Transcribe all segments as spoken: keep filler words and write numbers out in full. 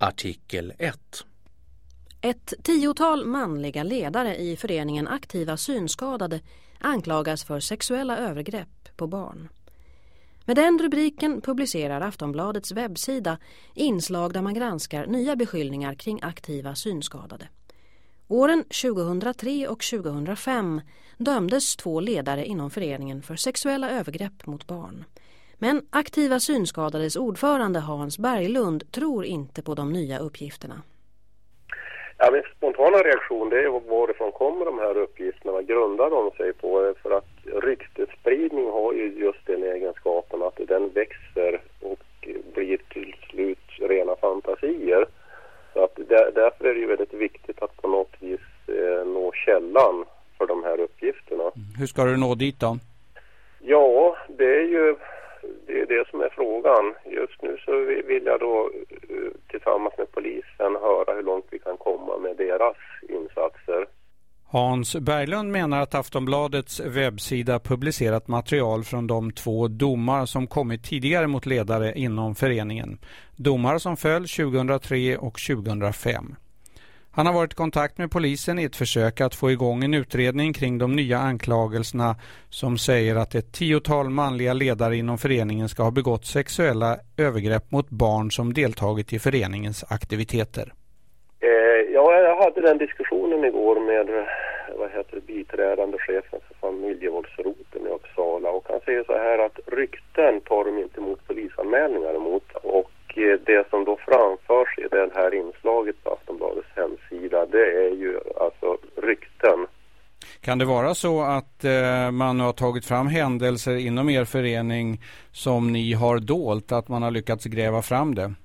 Artikel ett. Ett tiotal manliga ledare i föreningen Aktiva synskadade anklagas för sexuella övergrepp på barn. Med den rubriken publicerar Aftonbladets webbsida inslag där man granskar nya beskyllningar kring aktiva synskadade. Åren tjugohundratre och tjugohundrafem dömdes två ledare inom föreningen för sexuella övergrepp mot barn. Men Aktiva synskadades ordförande Hans Berglund tror inte på de nya uppgifterna. Ja, min spontana reaktion det är varifrån kommer de här uppgifterna, vad grundar de sig på? För att ryktesspridning har ju just den egenskapen att den växer och blir till slut rena fantasier. Så att där, därför är det ju väldigt viktigt att på något vis eh, nå källan för de här uppgifterna. Hur ska du nå dit då? Ja, det är ju det, är det som är frågan. Just nu så vill jag då tillsammans med polisen höra hur långt vi kan komma med deras insatser. Hans Berglund menar att Aftonbladets webbsida publicerat material från de två domar som kommit tidigare mot ledare inom föreningen. Domar som föll tjugohundratre och tjugohundrafem. Han har varit i kontakt med polisen i ett försök att få igång en utredning kring de nya anklagelserna som säger att ett tiotal manliga ledare inom föreningen ska ha begått sexuella övergrepp mot barn som deltagit i föreningens aktiviteter. Eh, ja, jag hade den diskussionen igår med vad heter det, biträdande chefen för familjevåldsroten i Uppsala, och han säger så här att rykten tar de inte emot polisanmälningar emot, och det som då framförs i det här inslaget på Aftonbladets hemsida, det är ju alltså rykten. Kan det vara så att eh, man har tagit fram händelser inom er förening som ni har dolt, att man har lyckats gräva fram det?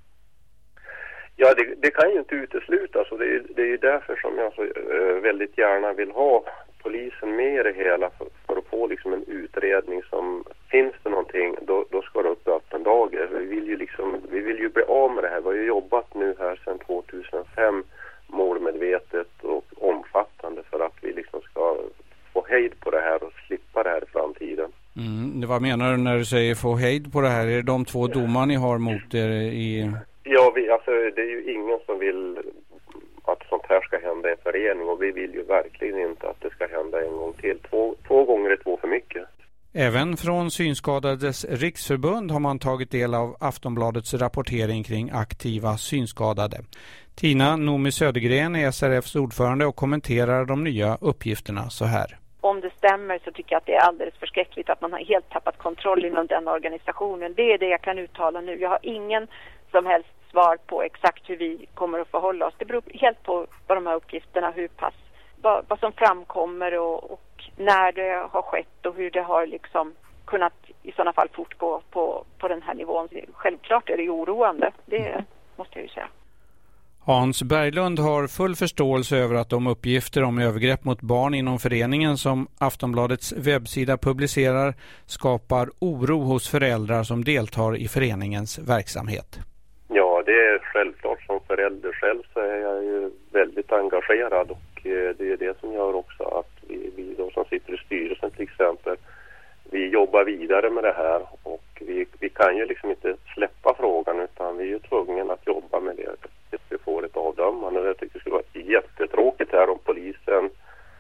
Ja, det, det kan ju inte uteslutas, och det är, det är ju därför som jag så eh, väldigt gärna vill ha polisen med i det hela för, för att få liksom en utredning som finns det någonting, då, då ska det upp i öppen dagar. Vi vill ju liksom, vi vill ju bli av med det här. Vi har ju jobbat nu här sedan tjugohundrafem målmedvetet och omfattande för att vi liksom ska få hejd på det här och slippa det här i framtiden. Mm, vad menar du när du säger få hejd på det här? Är det de två domar ni har mot er i... Ja, vi, alltså det är ju ingen som vill att sånt här ska hända i en förening, och vi vill ju verkligen inte att det ska hända en gång till. Två, två gånger är två för mycket. Även från Synskadades riksförbund har man tagit del av Aftonbladets rapportering kring aktiva synskadade. Tina Nomi Södergren är S R F:s ordförande och kommenterar de nya uppgifterna så här. Om det stämmer så tycker jag att det är alldeles förskräckligt att man har helt tappat kontroll inom den organisationen. Det är det jag kan uttala nu. Jag har ingen som helst svar på exakt hur vi kommer att förhålla oss. Det beror helt på vad de här uppgifterna, hur pass, vad, vad som framkommer och, och när det har skett och hur det har liksom kunnat i sådana fall fortgå på, på den här nivån. Självklart är det oroande, det måste jag ju säga. Hans Berglund har full förståelse över att de uppgifter om övergrepp mot barn inom föreningen som Aftonbladets webbsida publicerar skapar oro hos föräldrar som deltar i föreningens verksamhet. Ja, det är självklart. Som förälder själv så är jag ju väldigt engagerad, och det är det som gör också att vi, vi då som sitter i styrelsen till exempel, vi jobbar vidare med det här, och vi, vi kan ju liksom inte släppa frågan, utan vi är ju tvungna att jobba med det tills vi får ett avdömande. Jag tycker det skulle vara jättetråkigt här om polisen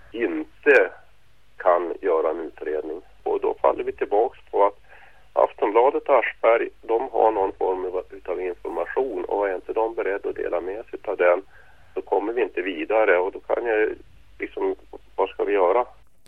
inte kan göra en utredning, och då faller vi tillbaks på att Aftonbladet och Aschberg, de har någon form av information, och är inte de beredda att dela med sig av den, så kommer vi inte vidare, och då kan jag liksom, vad ska vi göra?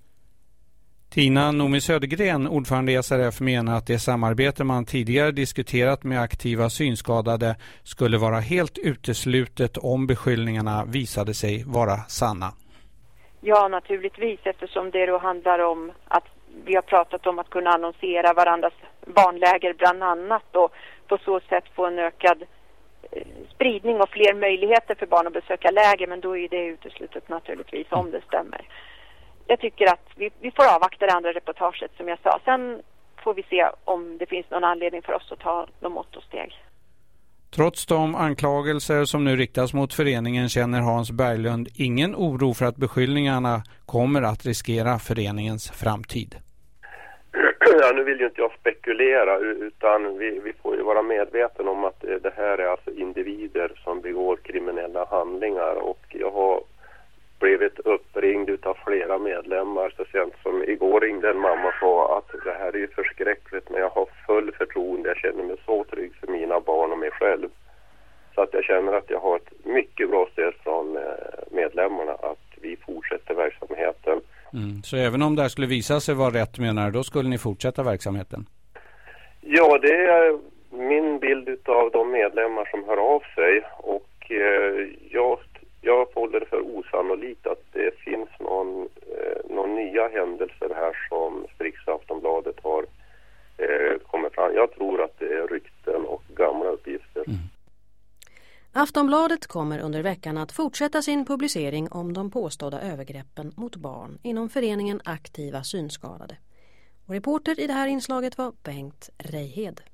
Tina Nomi Södergren, ordförande i S R F, menar att det samarbete man tidigare diskuterat med aktiva synskadade skulle vara helt uteslutet om beskyllningarna visade sig vara sanna. Ja, naturligtvis, eftersom det då handlar om att vi har pratat om att kunna annonsera varandras barnläger bland annat, och på så sätt få en ökad eh, spridning och fler möjligheter för barn att besöka läger, men då är det uteslutet naturligtvis om det stämmer. Jag tycker att vi, vi får avvakta det andra reportaget som jag sa. Sen får vi se om det finns någon anledning för oss att ta de mått och steg. Trots de anklagelser som nu riktas mot föreningen känner Hans Berglund ingen oro för att beskyllningarna kommer att riskera föreningens framtid. ja, nu vill ju inte jag spekulera, utan vi, vi får ju vara medvetna om att det här är alltså individer som begår kriminella handlingar, och jag har blivit uppringd utav flera medlemmar. Så sent som igår ringde en mamma och sa att det här är ju förskräckligt, men jag har full förtroende, jag känner mig så trygg för mina barn och mig själv. Så att jag känner att jag har ett mycket bra stöd från medlemmarna att vi fortsätter verksamheten. Mm. Så även om det här skulle visa sig vara rätt, menar du, då skulle ni fortsätta verksamheten? Ja, det är min bild av de medlemmar som hör av sig, och eh, jag, jag håller det för osannolikt att det finns någon, eh, någon nya händelser här som Strix Aftonbladet har eh, kommit fram. Jag tror att det är rykten och gamla uppgifter. Mm. Aftonbladet kommer under veckan att fortsätta sin publicering om de påstådda övergreppen mot barn inom föreningen Aktiva synskadade. Och reporter i det här inslaget var Bengt Reihed.